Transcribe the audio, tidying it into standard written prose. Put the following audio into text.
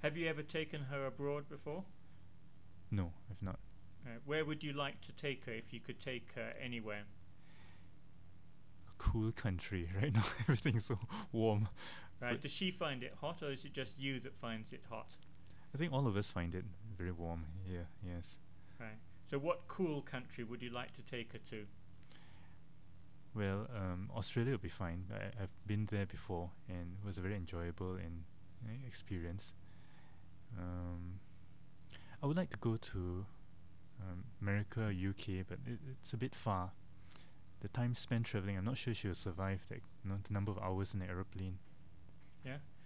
Have you ever taken her abroad before? No, I've not. Where would you like to take her if you could take her anywhere? A cool country right now. Everything's so warm. Right? But Does she find it hot, or is it just you that finds it hot? I think all of us find it very warm here. Yes. Right. So, what cool country would you like to take her to? Well, Australia will be fine. I've been there before, and it was a very enjoyable experience. Um, I would like to go to America, UK, but it's a bit far. The time spent traveling, I'm not sure she'll survive the number of hours in the aeroplane. Yeah.